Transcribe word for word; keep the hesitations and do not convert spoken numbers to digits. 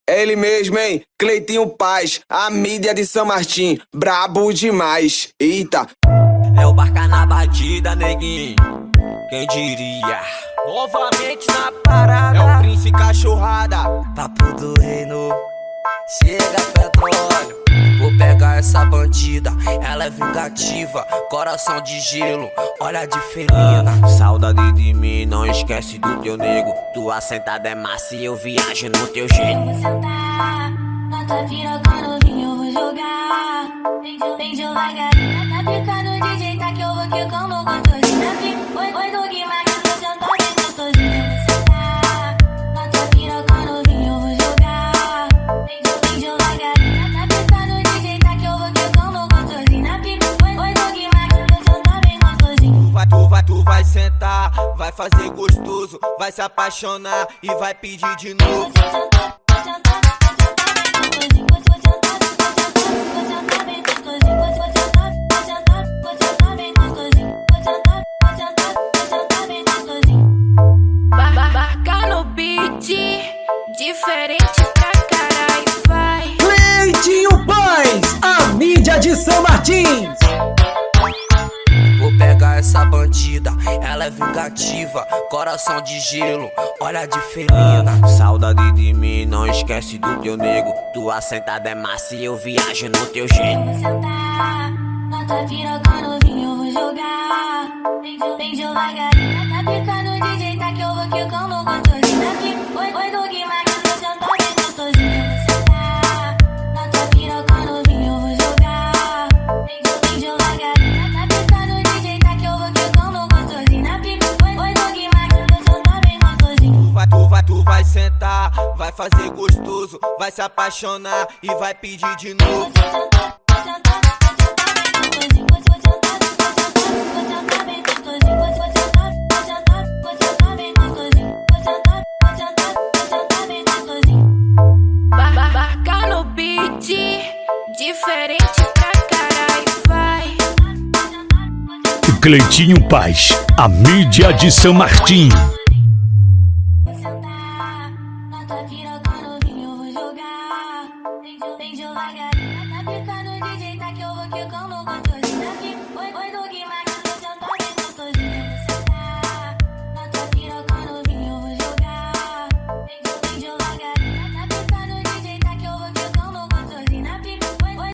É ele mesmo, hein? Cleitinho Paz, a mídia de São Martim, brabo demais. Eita. É o Barca na batida, neguinho. Quem diria? Novamente na parada. É o Príncipe Cachorrada. Papo do reino. Chega petróleo. Vou pegar essa bandida, ela é vingativa, coração de gelo, olha de felina. Ah, saudade de mim, não esquece do teu nego. Tua sentada é massa e eu viajo no teu jeito. Eu vou sentar, na tua piroca novinha eu vou jogar. Vem devagarinho, na pica do D J tá que eu vou quicando gostosinho. Na pica, oi, oi, do Guimarães, eu vou sentar bem gostosinho. Eu vou sentar, na tua piroca novinha eu vou jogar. Vem devagarinho, na pica do D J tá que eu vou quicando gostosinho. Na pica, oi, oi, do Guimarães, eu vou sentar bem gostosinho. Tu vai, tu vai, tu vai sentar, vai fazer gostoso, vai se apaixonar e vai pedir de novo. Você sentar, vou sentar, vou sentar bem gostosinho. Você sentar, vou sentar bem gostosinho. Você sentar, vou sentar, vou sentar bem gostosinho. Você sentar, vou sentar, vou sentar bem gostosinho. Barca no beat, diferente pra caralho, vai. Cleitinho Paz, a mídia de São Martins. Vou pegar essa bandida, ela é vingativa, coração de gelo, olha de felina. Ah, saudade de mim, não esquece do teu nego. Tua sentada é massa e eu viajo no teu jeito. Eu vou sentar, na tua piroca novinha eu vou jogar. Vem devagarinho, na pica do D J tá que eu vou quicando gostosinho. Na pica, oi, oi, do Guimarães, eu vou sentar bem gostosinho. Eu vou sentar, na tua piroca novinha eu vou jogar. Vem devagarinho, na pica do D J tá que eu vou quicando gostosinho. Na pica, oi, oi, do Guimarães, eu vou sentar bem gostosinho. Tu vai, tu vai, tu vai sentar, vai fazer gostoso, vai se apaixonar e vai pedir de novo. Você sentar, vou sentar, vou sentar bem gostosinho. Você sentar, vou sentar, vou sentar bem gostosinho. Você sentar, vou sentar, vou sentar bem gostosinho. Você sentar, vou sentar, vou sentar bem gostosinho. Barca no beat, diferente pra caralho, vai. Cleitinho Paz, a mídia de São Martim.